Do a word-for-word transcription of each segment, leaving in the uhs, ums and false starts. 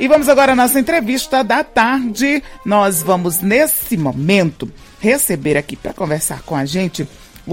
E vamos agora à nossa entrevista da tarde. Nós vamos, nesse momento, receber aqui para conversar com a gente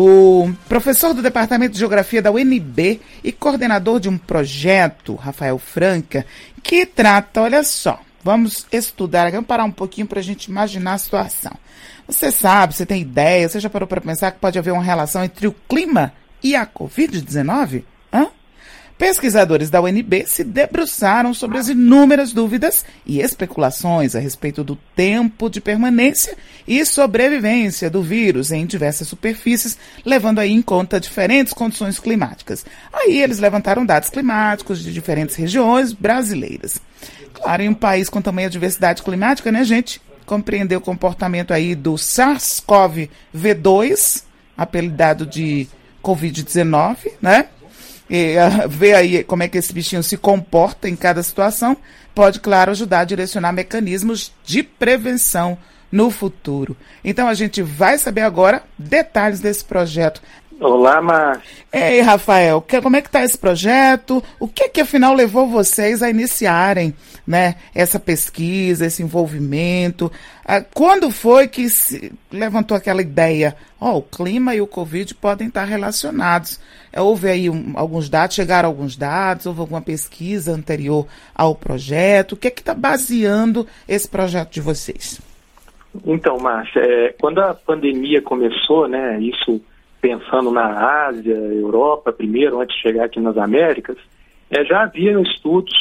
o professor do Departamento de Geografia da U N B e coordenador de um projeto, Rafael Franca, que trata, olha só, vamos estudar, vamos parar um pouquinho para a gente imaginar a situação. Você sabe, você tem ideia, você já parou para pensar que pode haver uma relação entre o clima e a covid dezenove? Hã? Pesquisadores da U N B se debruçaram sobre as inúmeras dúvidas e especulações a respeito do tempo de permanência e sobrevivência do vírus em diversas superfícies, levando aí em conta diferentes condições climáticas. Aí eles levantaram dados climáticos de diferentes regiões brasileiras. Claro, em um país com tamanha diversidade climática, né, gente? Compreender o comportamento aí do SARS-CoV dois, apelidado de covid dezenove, né? E, uh, ver aí como é que esse bichinho se comporta em cada situação, pode, claro, ajudar a direcionar mecanismos de prevenção no futuro. Então a gente vai saber agora detalhes desse projeto. Olá, Márcia. Ei, Rafael, que, como é que está esse projeto? O que que afinal levou vocês a iniciarem, né, essa pesquisa, esse envolvimento? Ah, quando foi que se levantou aquela ideia? Ó, oh, o clima e o Covid podem estar relacionados. Houve aí um, alguns dados, chegaram alguns dados, houve alguma pesquisa anterior ao projeto? O que é que está baseando esse projeto de vocês? Então, Márcia, é, quando a pandemia começou, né, isso pensando na Ásia, Europa primeiro, antes de chegar aqui nas Américas, é, já havia estudos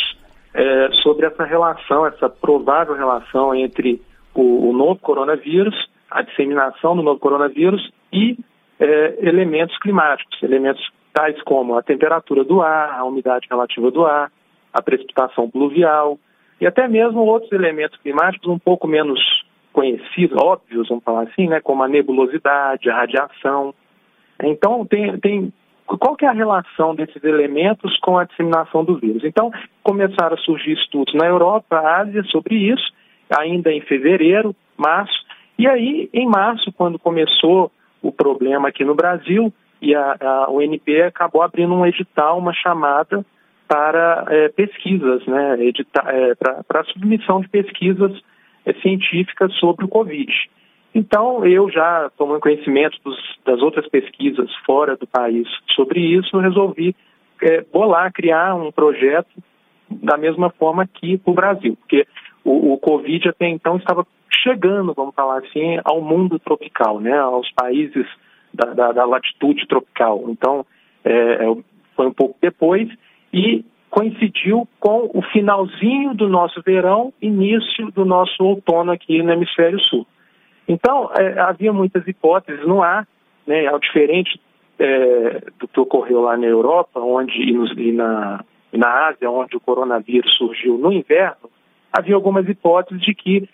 é, sobre essa relação, essa provável relação entre o, o novo coronavírus, a disseminação do novo coronavírus e é, elementos climáticos, elementos tais como a temperatura do ar, a umidade relativa do ar, a precipitação pluvial e até mesmo outros elementos climáticos um pouco menos conhecidos, óbvios, vamos falar assim, né, como a nebulosidade, a radiação. Então, tem, tem, qual que é a relação desses elementos com a disseminação do vírus? Então, começaram a surgir estudos na Europa, Ásia, sobre isso, ainda em fevereiro, março, e aí, em março, quando começou o problema aqui no Brasil, e a, a U N B acabou abrindo um edital, uma chamada para é, pesquisas, né, é, para a submissão de pesquisas é, científicas sobre o Covid. Então, eu já tomando conhecimento dos, das outras pesquisas fora do país sobre isso, resolvi é, bolar, criar um projeto da mesma forma aqui para o Brasil, porque o, o Covid até então estava chegando, vamos falar assim, ao mundo tropical, né, aos países da, da, da latitude tropical. Então, é, foi um pouco depois e coincidiu com o finalzinho do nosso verão, início do nosso outono aqui no Hemisfério Sul. Então, é, havia muitas hipóteses no ar, né, ao diferente é, do que ocorreu lá na Europa, onde, e, nos, e, na, e na Ásia, onde o coronavírus surgiu no inverno, havia algumas hipóteses de que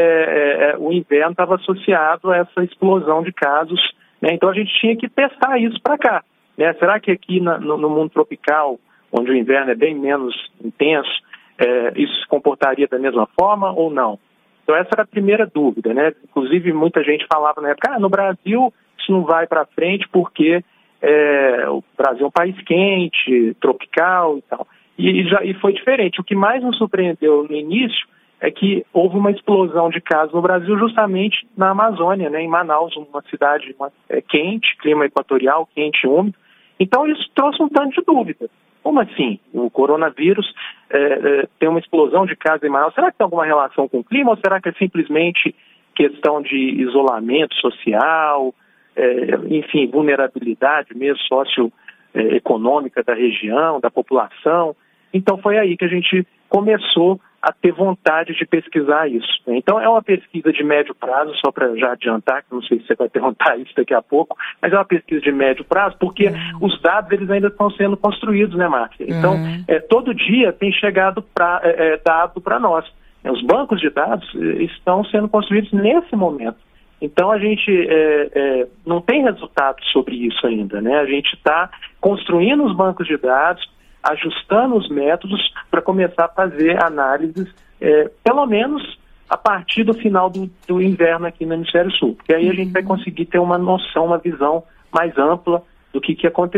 é, é, o inverno estava associado a essa explosão de casos, né, então a gente tinha que testar isso para cá. Né? Será que aqui na, no, no mundo tropical, onde o inverno é bem menos intenso, é, isso se comportaria da mesma forma ou não? Então essa era a primeira dúvida, né? Inclusive muita gente falava na época, ah, no Brasil isso não vai para frente porque é, o Brasil é um país quente, tropical e tal. E, e, já, e foi diferente. O que mais nos surpreendeu no início é que houve uma explosão de casos no Brasil justamente na Amazônia, né? Em Manaus, uma cidade uma, é, quente, clima equatorial, quente e úmido. Então isso trouxe um tanto de dúvida. Como assim? O coronavírus é, é, tem uma explosão de casos em Manaus. Será que tem alguma relação com o clima ou será que é simplesmente questão de isolamento social, é, enfim, vulnerabilidade mesmo socioeconômica da região, da população? Então foi aí que a gente começou a ter vontade de pesquisar isso. Então é uma pesquisa de médio prazo, só para já adiantar, que não sei se você vai perguntar isso daqui a pouco, mas é uma pesquisa de médio prazo, porque uhum. os dados eles ainda estão sendo construídos, né, Márcia? Então, uhum. é, todo dia tem chegado pra, é, é, dado para nós. Os bancos de dados estão sendo construídos nesse momento. Então a gente é, é, não tem resultados sobre isso ainda, né? A gente está construindo os bancos de dados, ajustando os métodos para começar a fazer análises, é, pelo menos a partir do final do, do inverno aqui no Hemisfério Sul. Porque aí a gente vai conseguir ter uma noção, uma visão mais ampla do que, que aconteceu.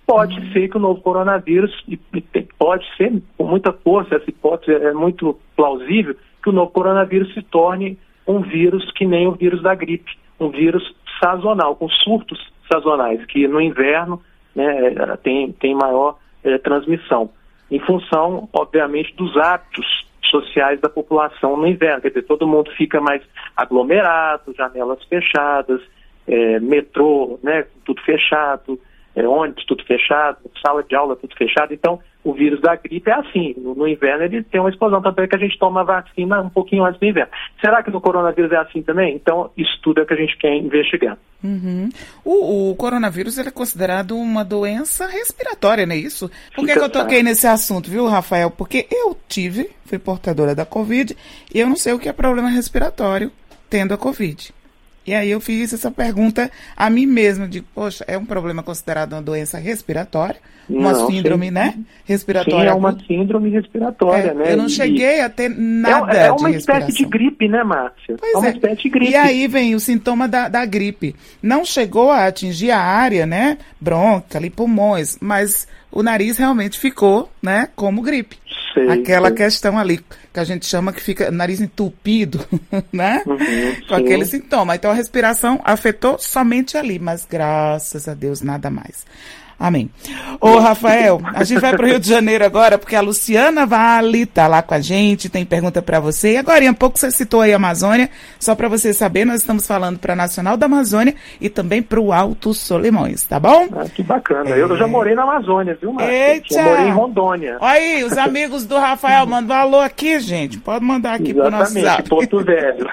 pode uhum. ser que o novo coronavírus, e, e pode ser com muita força, essa hipótese é muito plausível, que o novo coronavírus se torne um vírus que nem o vírus da gripe, um vírus sazonal, com surtos sazonais, que no inverno, né, tem, tem maior é, transmissão, em função, obviamente, dos hábitos sociais da população no inverno. Quer dizer, todo mundo fica mais aglomerado, janelas fechadas, é, metrô, né, tudo fechado, é, ônibus tudo fechado, sala de aula tudo fechado. Então, o vírus da gripe é assim. No, no inverno ele tem uma explosão, tanto é que a gente toma a vacina um pouquinho antes do inverno. Será que no coronavírus é assim também? Então, isso tudo é o que a gente quer investigar. Uhum. O, o coronavírus ele é considerado uma doença respiratória, não é isso? Por que, que eu toquei nesse assunto, viu, Rafael? Porque eu tive, fui portadora da Covid, e eu não sei o que é problema respiratório tendo a Covid. E aí eu fiz essa pergunta a mim mesma, de, poxa, é um problema considerado uma doença respiratória? Uma não, síndrome, sim. né? Respiratória. Sim, é uma síndrome respiratória, é, né? Eu não cheguei e a ter nada é, é uma de espécie de gripe, né, Márcia? Pois é uma é. espécie de gripe. E aí vem o sintoma da, da gripe. Não chegou a atingir a área, né? Bronca, ali, pulmões, mas o nariz realmente ficou, né? Como gripe. Sei, Aquela sei. questão ali, que a gente chama que fica nariz entupido, né? Uhum, Com sim. aquele sintoma. Então a respiração afetou somente ali, mas graças a Deus nada mais. Amém. Ô, Rafael, a gente vai para o Rio de Janeiro agora, porque a Luciana Vale está lá com a gente, tem pergunta para você. E agora, um pouco você citou aí a Amazônia, só para você saber, nós estamos falando para a Nacional da Amazônia e também para o Alto Solimões, tá bom? Ah, que bacana. É... Eu já morei na Amazônia, viu, Márcia? Eita! Eu morei em Rondônia. Olha aí, os amigos do Rafael, mandam um alô aqui, gente. Pode mandar aqui para o nosso zap. Porto Velho.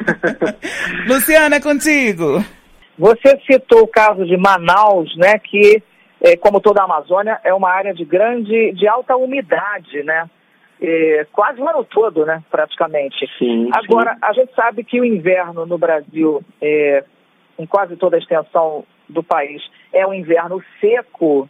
Luciana, é contigo. Você citou o caso de Manaus, né, que... É, como toda a Amazônia, é uma área de grande, de alta umidade, né? É, quase o ano todo, né? Praticamente. Sim, Agora, sim. a gente sabe que o inverno no Brasil, é, em quase toda a extensão do país, é um inverno seco.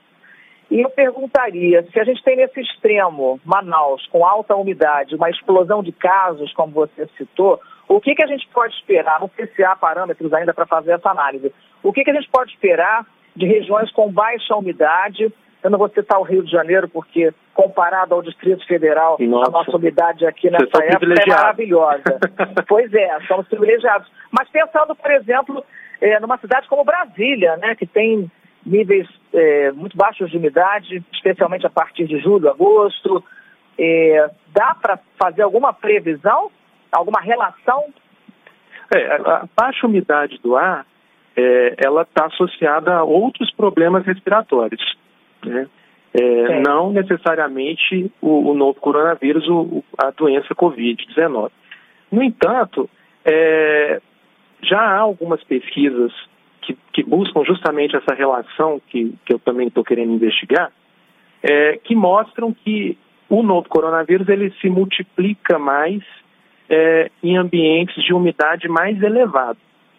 E eu perguntaria, se a gente tem nesse extremo, Manaus, com alta umidade, uma explosão de casos, como você citou, o que, que a gente pode esperar? Não sei se há parâmetros ainda para fazer essa análise. O que, que a gente pode esperar de regiões com baixa umidade? Eu não vou citar o Rio de Janeiro, porque comparado ao Distrito Federal, nossa, a nossa umidade aqui nessa época é maravilhosa. Pois é, somos privilegiados. Mas pensando, por exemplo, é, numa cidade como Brasília, né, que tem níveis é, muito baixos de umidade, especialmente a partir de julho, agosto, é, dá para fazer alguma previsão, alguma relação? É, a baixa umidade do ar, É, ela está associada a outros problemas respiratórios, né? É, não necessariamente o, o novo coronavírus, o, a doença covid dezenove. No entanto, é, já há algumas pesquisas que, que buscam justamente essa relação que, que eu também estou querendo investigar, é, que mostram que o novo coronavírus ele se multiplica mais é, em ambientes de umidade mais elevada.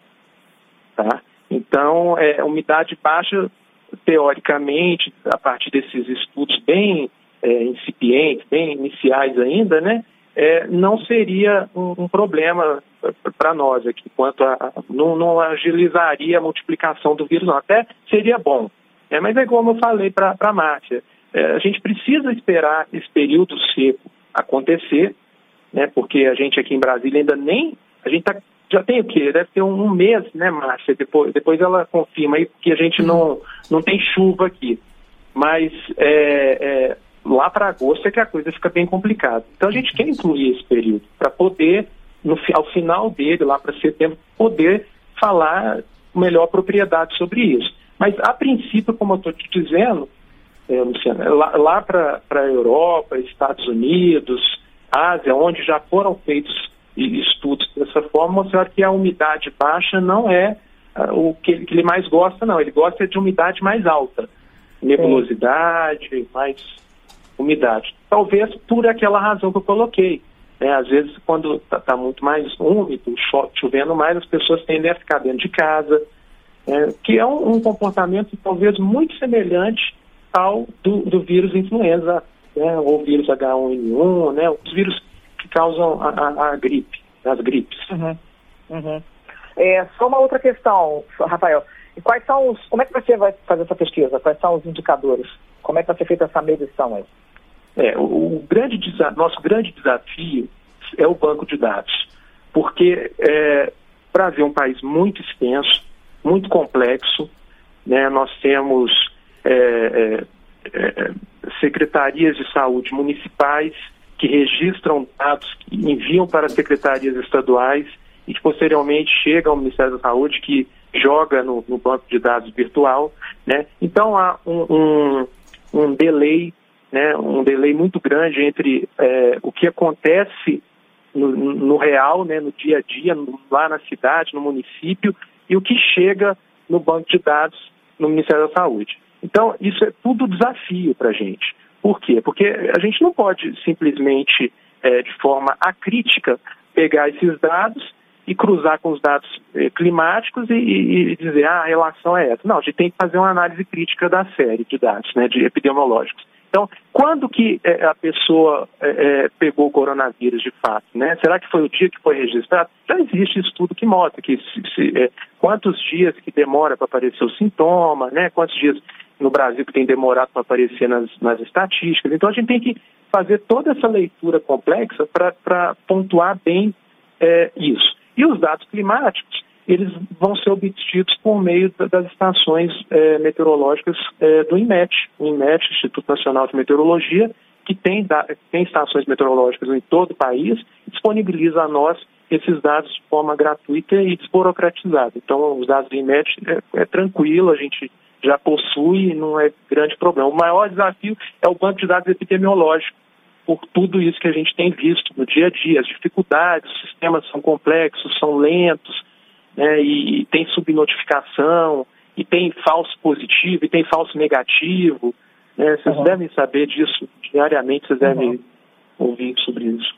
Tá? Então, é, umidade baixa, teoricamente, a partir desses estudos bem é, incipientes, bem iniciais ainda, né, é, não seria um, um problema para nós aqui, quanto a, a não, não agilizaria a multiplicação do vírus, não. Até seria bom. É, mas é como eu falei para a Márcia, é, a gente precisa esperar esse período seco acontecer, né, porque a gente aqui em Brasília ainda nem, a gente está já tem o quê? Deve ter um, um mês, né, Márcia? Depois, depois ela confirma aí que a gente não, não tem chuva aqui. Mas é, é, lá para agosto é que a coisa fica bem complicada. Então a gente quer incluir esse período para poder, no, ao final dele, lá para setembro, poder falar com melhor propriedade sobre isso. Mas a princípio, como eu estou te dizendo, é, Luciana, lá, lá para a Europa, Estados Unidos, Ásia, onde já foram feitos e estudos dessa forma, mostrar que a umidade baixa não é uh, o que ele, que ele mais gosta, não. Ele gosta de umidade mais alta. Nebulosidade, Sim. mais umidade. Talvez por aquela razão que eu coloquei. Né? Às vezes, quando está tá muito mais úmido, cho chovendo mais, as pessoas tendem a ficar dentro de casa, né? Que é um, um comportamento talvez muito semelhante ao do, do vírus influenza, né? Ou vírus H um N um, né? Os vírus que causam a, a, a gripe, as gripes. Uhum. Uhum. É, só uma outra questão, Rafael. E quais são os, como é que você vai fazer essa pesquisa? Quais são os indicadores? Como é que vai ser feita essa medição aí? É, o, o grande nosso grande desafio é o banco de dados, porque é, o Brasil é um país muito extenso, muito complexo, né? Nós temos é, é, é, secretarias de saúde municipais que registram dados, que enviam para as secretarias estaduais e que posteriormente chegam ao Ministério da Saúde, que joga no, no banco de dados virtual, né? Então há um, um, um delay, né? um delay muito grande entre é, o que acontece no, no real, né? no dia a dia, no, lá na cidade, no município, e o que chega no banco de dados no Ministério da Saúde. Então, isso é tudo desafio para a gente. Por quê? Porque a gente não pode simplesmente, é, de forma acrítica, pegar esses dados e cruzar com os dados eh, climáticos e, e dizer, ah, a relação é essa. Não, a gente tem que fazer uma análise crítica da série de dados, né, de epidemiológicos. Então, quando que eh, a pessoa eh, pegou o coronavírus de fato, né? Será que foi o dia que foi registrado? Já existe estudo que mostra que se, se, eh, quantos dias que demora para aparecer o sintoma, né? Quantos dias no Brasil que tem demorado para aparecer nas, nas estatísticas. Então, a gente tem que fazer toda essa leitura complexa para pontuar bem eh, isso. E os dados climáticos, eles vão ser obtidos por meio das estações eh, meteorológicas eh, do INMET, o INMET, Instituto Nacional de Meteorologia, que tem, da, tem estações meteorológicas em todo o país, e disponibiliza a nós esses dados de forma gratuita e desburocratizada. Então, os dados do INMET é, é tranquilo, a gente já possui e não é grande problema. O maior desafio é o banco de dados epidemiológico, por tudo isso que a gente tem visto no dia a dia, as dificuldades, os sistemas são complexos, são lentos, né, e, e tem subnotificação, e tem falso positivo, e tem falso negativo, né, vocês uhum. devem saber disso diariamente, vocês devem uhum. ouvir sobre isso.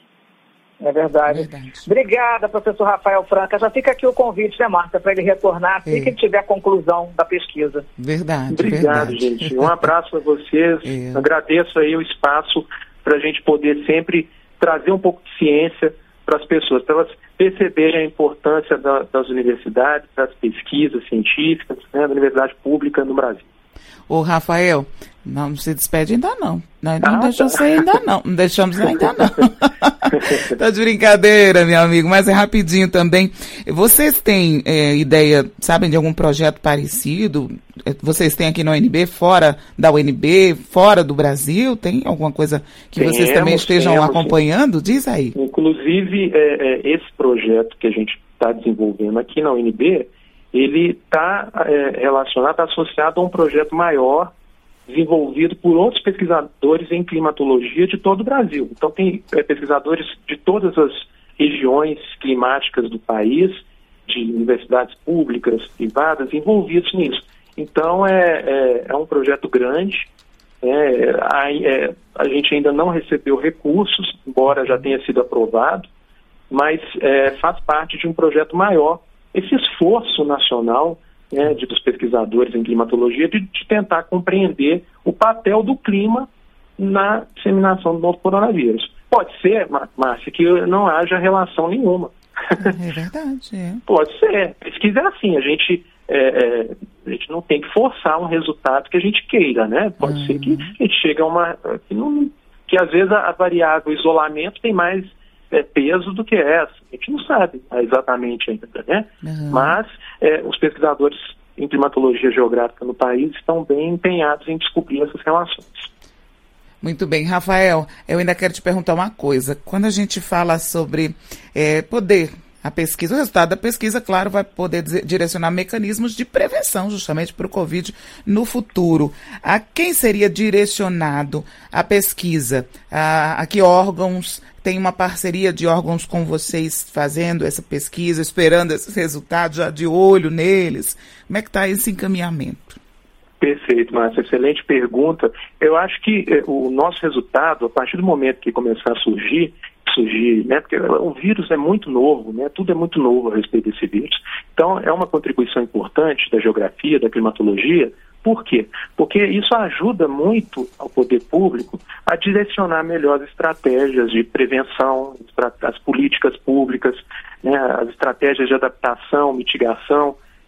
É verdade. é verdade. Obrigada, professor Rafael Franca. Já fica aqui o convite, né, Márcia, para ele retornar assim é. que ele tiver a conclusão da pesquisa. Verdade, Obrigado, verdade. gente. Um abraço a vocês, é. agradeço aí o espaço para a gente poder sempre trazer um pouco de ciência para as pessoas, para elas perceberem a importância da, das universidades, das pesquisas científicas, né, da universidade pública no Brasil. Ô, Rafael, não, não se despede ainda não. Não, não ah, deixou tá. você ainda não. Não deixamos ainda não. Tá de brincadeira, meu amigo, mas é rapidinho também. Vocês têm é, ideia, sabem, de algum projeto parecido? Vocês têm aqui na U N B, fora da U N B, fora do Brasil? Tem alguma coisa que temos, vocês também estejam temos, acompanhando? Diz aí. Inclusive, é, é, esse projeto que a gente está desenvolvendo aqui na U N B, ele está é, relacionado, está associado a um projeto maior desenvolvido por outros pesquisadores em climatologia de todo o Brasil. Então tem é, pesquisadores de todas as regiões climáticas do país, de universidades públicas, privadas, envolvidos nisso. Então é, é, é um projeto grande, é, a, é, a gente ainda não recebeu recursos, embora já tenha sido aprovado, mas é, faz parte de um projeto maior. Esse esforço nacional, né, de, dos pesquisadores em climatologia de, de tentar compreender o papel do clima na disseminação do novo coronavírus. Pode ser, Márcia, que não haja relação nenhuma. É verdade. É. Pode ser. Pesquisa é assim, a gente, é, é, a gente não tem que forçar um resultado que a gente queira, né? Pode uhum. ser que a gente chegue a uma... Que, não, que às vezes a, a variável isolamento tem mais é, peso do que essa. A gente não sabe exatamente ainda, né? Uhum. Mas é, os pesquisadores em climatologia geográfica no país estão bem empenhados em descobrir essas relações. Muito bem, Rafael, eu ainda quero te perguntar uma coisa. Quando a gente fala sobre é, poder, a pesquisa, o resultado da pesquisa, claro, vai poder direcionar mecanismos de prevenção justamente para o Covid no futuro. A quem seria direcionado a pesquisa? A, a que órgãos? Tem uma parceria de órgãos com vocês fazendo essa pesquisa, esperando esses resultados, já de olho neles? Como é que está esse encaminhamento? Perfeito, Márcia. Excelente pergunta. Eu acho que eh, o nosso resultado, a partir do momento que começar a surgir, surgir, né, porque o vírus é muito novo, né, tudo é muito novo a respeito desse vírus. Então, é uma contribuição importante da geografia, da climatologia. Por quê? Porque isso ajuda muito ao poder público a direcionar melhor as estratégias de prevenção, as políticas públicas, né, as estratégias de adaptação, mitigação.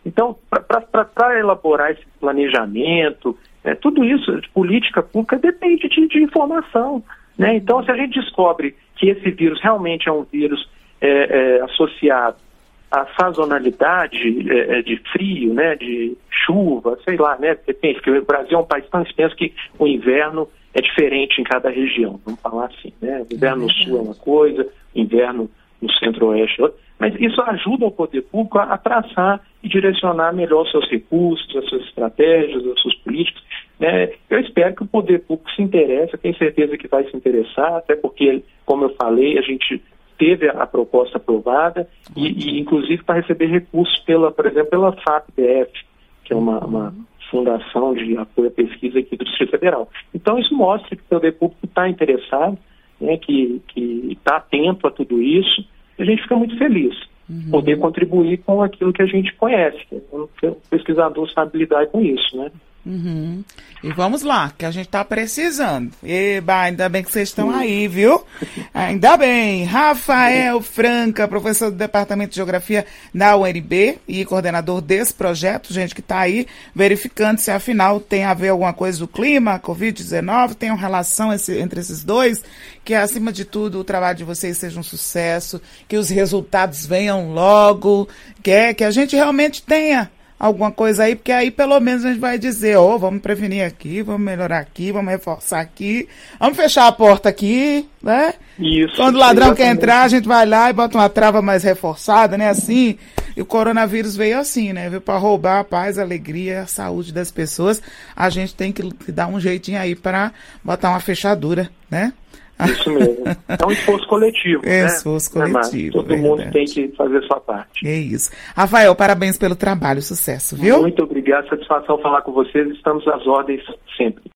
Então, para elaborar esse planejamento, é, tudo isso, de política pública, depende de, de informação, né? Então, se a gente descobre que esse vírus realmente é um vírus é, é, associado à sazonalidade é, de frio, né, de chuva, sei lá, né? Depende, porque o Brasil é um país tão extenso que o inverno é diferente em cada região, vamos falar assim, né? O inverno no sul é uma coisa, o inverno no centro-oeste é outra, mas isso ajuda o poder público a, a traçar e direcionar melhor os seus recursos, as suas estratégias, as suas políticas, né? Eu espero que o poder público se interesse, tenho certeza que vai se interessar, até porque, como eu falei, a gente teve a, a proposta aprovada e, e inclusive para receber recursos, pela, por exemplo, pela F A P B F, que é uma, uma fundação de apoio à pesquisa aqui do Distrito Federal. Então isso mostra que o poder público está interessado, né, que está atento a tudo isso, e a gente fica muito feliz uhum. poder contribuir com aquilo que a gente conhece, que o pesquisador sabe lidar com isso, né? Uhum. E vamos lá, que a gente está precisando. Eba, ainda bem que vocês estão aí, viu? Ainda bem. Rafael Franca, professor do Departamento de Geografia da U N B e coordenador desse projeto, gente que está aí verificando se afinal tem a ver alguma coisa do clima, covid dezenove, tem uma relação esse, entre esses dois, que acima de tudo o trabalho de vocês seja um sucesso, que os resultados venham logo, que, é, que a gente realmente tenha alguma coisa aí, porque aí pelo menos a gente vai dizer, ó, oh, vamos prevenir aqui, vamos melhorar aqui, vamos reforçar aqui, vamos fechar a porta aqui, né? Isso. Quando o ladrão exatamente. Quer entrar, a gente vai lá e bota uma trava mais reforçada, né? Assim, e o coronavírus veio assim, né? Veio para roubar a paz, a alegria, a saúde das pessoas. A gente tem que dar um jeitinho aí para botar uma fechadura, né? Isso mesmo. É um esforço coletivo. É um esforço né? coletivo. Todo verdade. Mundo tem que fazer a sua parte. É isso. Rafael, parabéns pelo trabalho, sucesso, viu? Muito obrigado, satisfação falar com vocês. Estamos às ordens sempre.